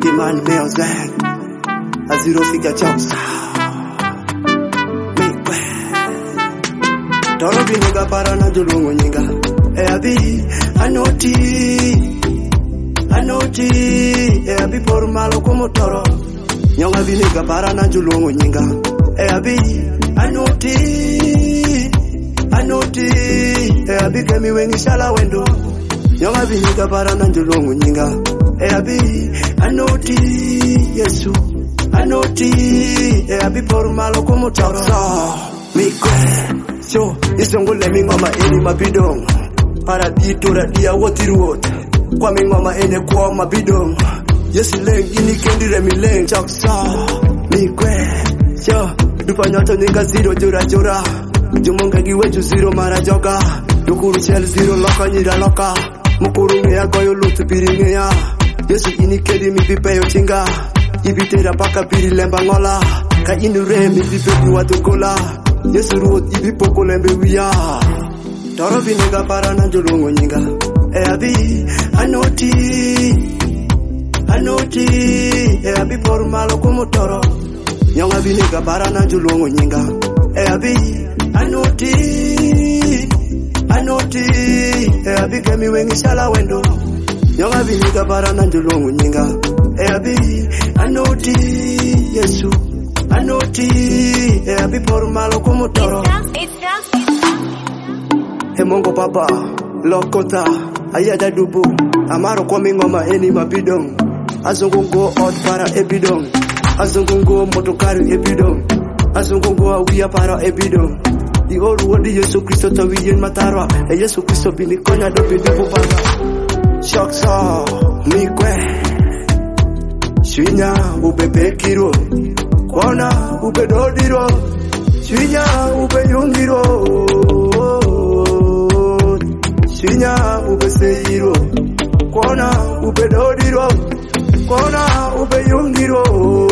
man me ozan aziro fika choksa Toro binega parana julungu nyinga abi anoti abi por malo como toro nyonga binega parana julungu nyinga abi anoti abi kemi wengi shala wendo nyonga binega parana julungu nyinga abi anoti Yesu anoti abi por malo como toro mikwe So, isongole mingoma eni mabidong Para ditora dia wotiruot Kwa mingoma ene kwa mabidong Yesi leng ini kendire mileng Chaksa, mikwe So, dupa nyoto nyinga zero jura jura Jumunga giweju zero mara joga Dukuru shell zero loka nyira loka Mukuru ngea goyo lutu piri ngea Yesi ini kendi mipipe yo chinga Ibitera paka piri lemba ngola Ka inure mipipe kiwa tukola Yesu ruot ibi poko lembe wia Toro binega parana julungu nyinga abi anoti abi por malo como toro Nyonga binega parana julungu nyinga abi anoti abi kemi wengi shala wendo Nyonga binega parana julungu nyinga abi anoti Yesu Anoti, abi por malo como toro. Mongo papa, lokota, ayada dubu, amaro kwa mingoma eni mabidong. Azongongo out para ebidong. Azongongo motokari ebidong. Azongongo awia para ebidong. The old word Yesu Kristo tawiyen matara. Yesu Kristo binikonya do bidibu baga. Shoksa, mikwe. Swinya ubebe kiro. Kona ube dodiro, swinya ube yungiro, swinya ube seiro. Kona ube dodiro, kona ube yungiro.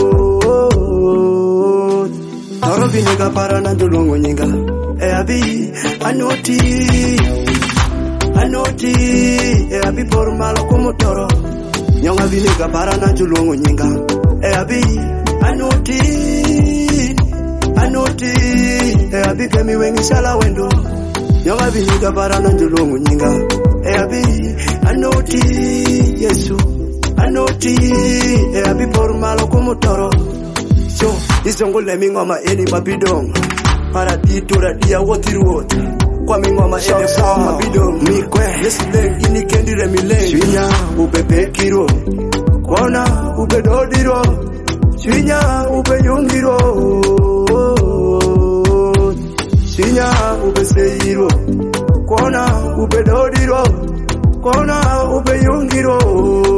Toro binega parana julungu nyinga, abi anoti, abi por malo como toro. Nyonga binega parana julungu nyinga, abi Anoti, abi kemi wengi shala wendo Nyonga binega parana julungu nyinga abi anoti, Yesu Anoti, abi por malo como toro So, isongole mingoma eni mabidong Para ditora dia wotiruot Kwa mingoma ene kwa mabidong Mikwe, yesu leng ini kendire mileng Swinya ubebe kiro Kona ube dodiro Swinya ube yungiro Swinya ube seiro Kona ube dodiro Kona ube yungiro